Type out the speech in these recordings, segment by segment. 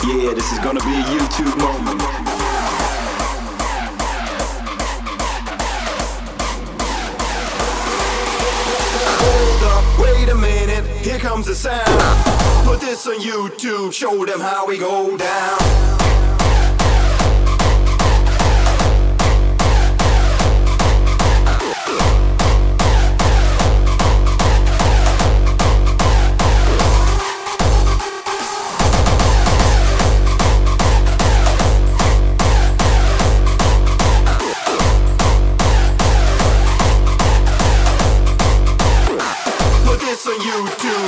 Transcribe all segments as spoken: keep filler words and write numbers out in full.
Yeah, this is gonna be a YouTube moment. Hold up, wait a minute, here comes the sound. Put this on YouTube, show them how we go down. On YouTube.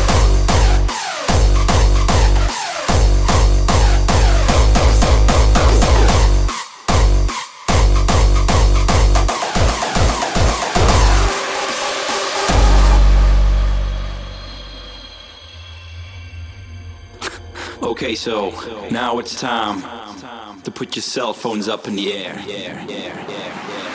Okay, so now it's time to put your cell phones up in the air. Yeah, yeah, yeah, yeah.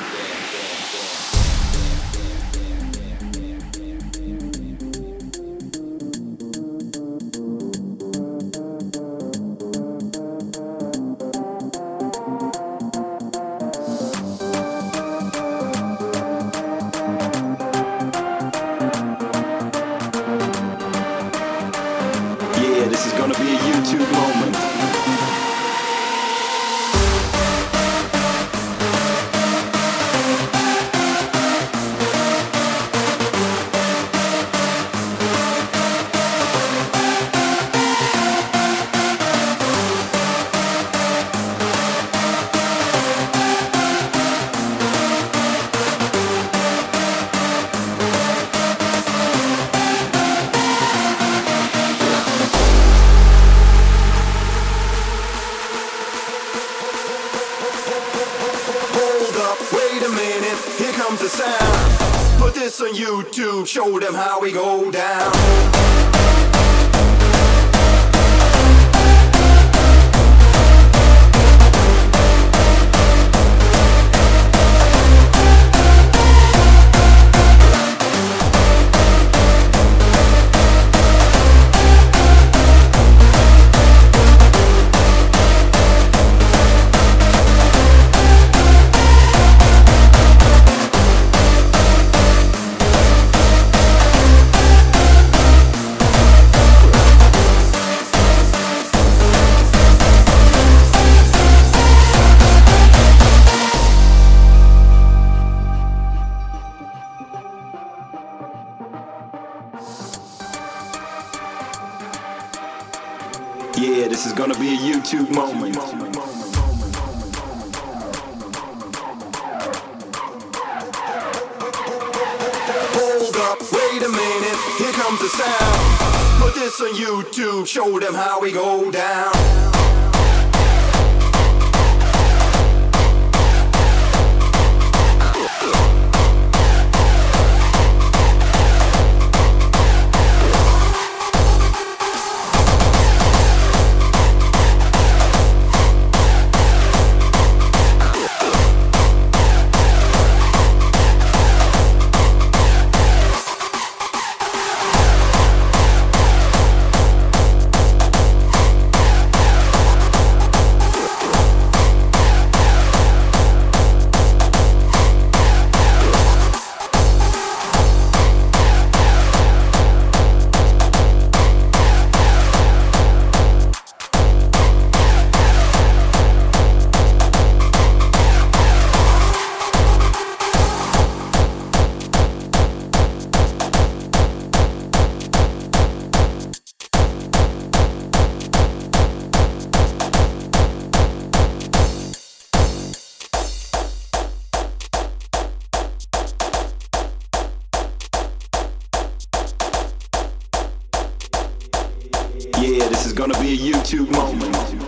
This is gonna be a YouTube moment. Here comes the sound. Put this on YouTube, show them how we go down. Yeah, this is gonna be a YouTube moment. Hold up, wait a minute, here comes the sound. Put this on YouTube, show them how we go down. Yeah, this is gonna be a YouTube moment.